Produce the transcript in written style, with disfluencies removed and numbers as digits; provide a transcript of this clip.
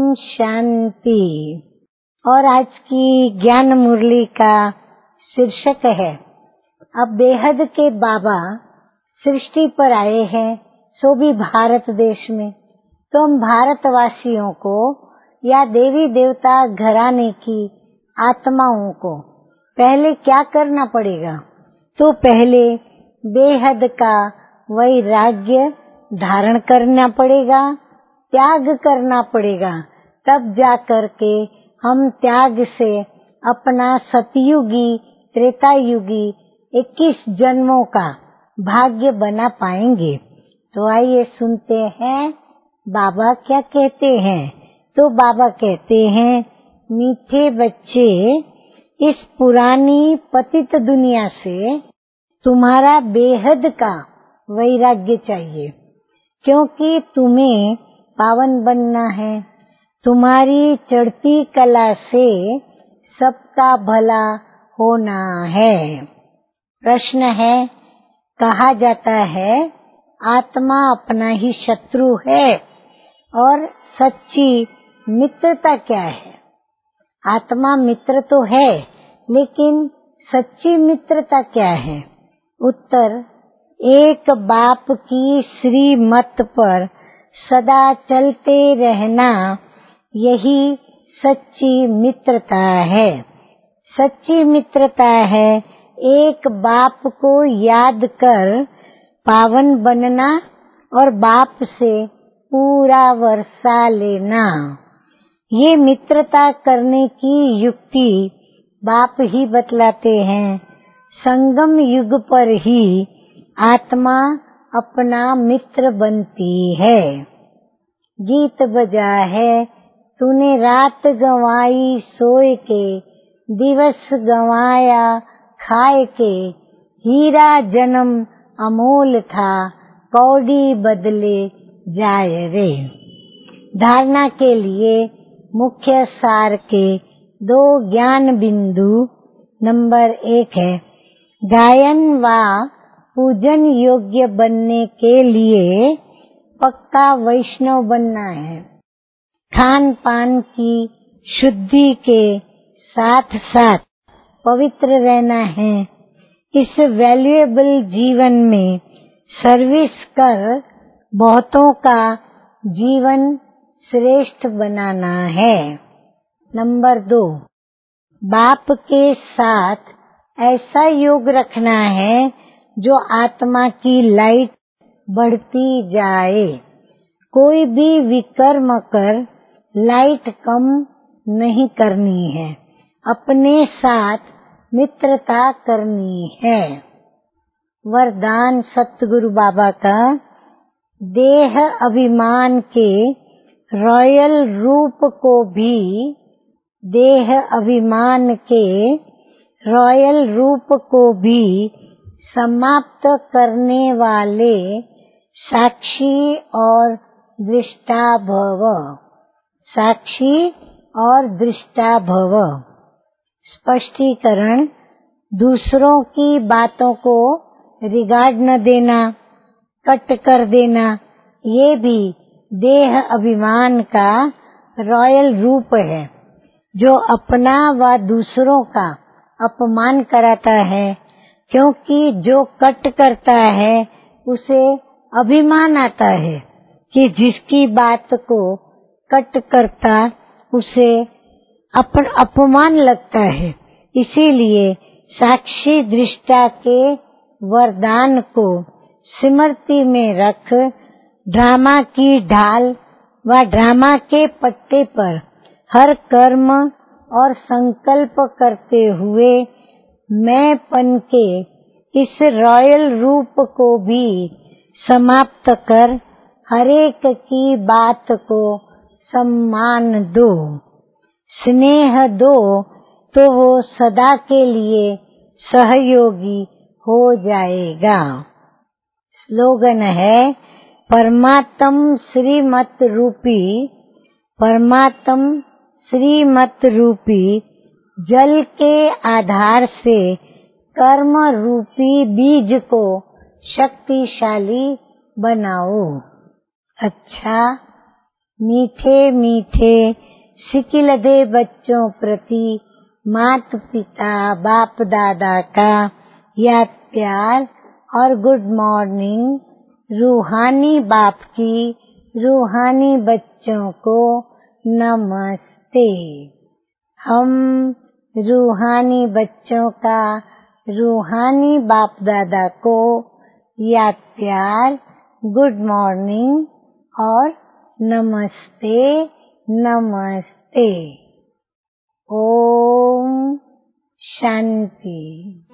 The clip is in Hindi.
शांति। और आज की ज्ञान मुरली का शीर्षक है, अब बेहद के बाबा सृष्टि पर आए हैं, सो भी भारत देश में। तो हम भारतवासियों को या देवी देवता घराने की आत्माओं को पहले क्या करना पड़ेगा? तो पहले बेहद का वैराग्य धारण करना पड़ेगा, त्याग करना पड़ेगा। तब जा करके हम त्याग से अपना सतयुगी त्रेतायुगी 21 जन्मों का भाग्य बना पाएंगे। तो आइए सुनते हैं बाबा क्या कहते हैं। तो बाबा कहते हैं, मीठे बच्चे, इस पुरानी पतित दुनिया से तुम्हारा बेहद का वैराग्य चाहिए, क्योंकि तुम्हें पावन बनना है। तुम्हारी चढ़ती कला से सबका भला होना है। प्रश्न है, कहा जाता है आत्मा अपना ही शत्रु है, और सच्ची मित्रता क्या है? आत्मा मित्र तो है, लेकिन सच्ची मित्रता क्या है? उत्तर, एक बाप की श्रीमत पर सदा चलते रहना, यही सच्ची मित्रता है। सच्ची मित्रता है एक बाप को याद कर पावन बनना और बाप से पूरा वर्षा लेना। ये मित्रता करने की युक्ति बाप ही बतलाते हैं। संगम युग पर ही आत्मा अपना मित्र बनती है। गीत बजा है, तूने रात गंवाई सोए के, दिवस गंवाया खाए के, हीरा जन्म अमोल था, कौड़ी बदले जाए रे। धारणा के लिए मुख्य सार के 2 ज्ञान बिंदु। नंबर 1 है, गायन व पूजन योग्य बनने के लिए पक्का वैष्णव बनना है। खान पान की शुद्धि के साथ साथ पवित्र रहना है। इस वैल्यूएबल जीवन में सर्विस कर बहुतों का जीवन श्रेष्ठ बनाना है। नंबर 2, बाप के साथ ऐसा योग रखना है जो आत्मा की लाइट बढ़ती जाए। कोई भी विकर्म कर लाइट कम नहीं करनी है, अपने साथ मित्रता करनी है। वरदान सतगुरु बाबा का, देह अभिमान के रॉयल रूप को भी, देह अभिमान के रॉयल रूप को भी समाप्त करने वाले साक्षी और दृष्टा भव। साक्षी और दृष्टा भव। स्पष्टीकरण, दूसरों की बातों को रिगार्ड न देना, कट कर देना, ये भी देह अभिमान का रॉयल रूप है, जो अपना व दूसरों का अपमान कराता है। क्योंकि जो कट करता है उसे अभिमान आता है कि जिसकी बात को कट करता उसे अपमान लगता है। इसीलिए साक्षी दृष्टा के वरदान को स्मृति में रख ड्रामा की ढाल व ड्रामा के पट्टे पर हर कर्म और संकल्प करते हुए मैंपन के इस रॉयल रूप को भी समाप्त कर हरेक की बात को सम्मान दो, स्नेह दो, तो वो सदा के लिए सहयोगी हो जाएगा। स्लोगन है, परमात्म श्रीमत रूपी, परमात्म श्रीमत रूपी जल के आधार से कर्म रूपी बीज को शक्तिशाली बनाओ। अच्छा, मीठे मीठे सिकिलदे बच्चों प्रति माता पिता बाप दादा का याद प्यार और गुड मॉर्निंग। रूहानी बाप की रूहानी बच्चों को नमस्ते। हम रूहानी बच्चों का रूहानी बाप दादा को याद प्यार गुड मॉर्निंग और नमस्ते नमस्ते। ओम शांति।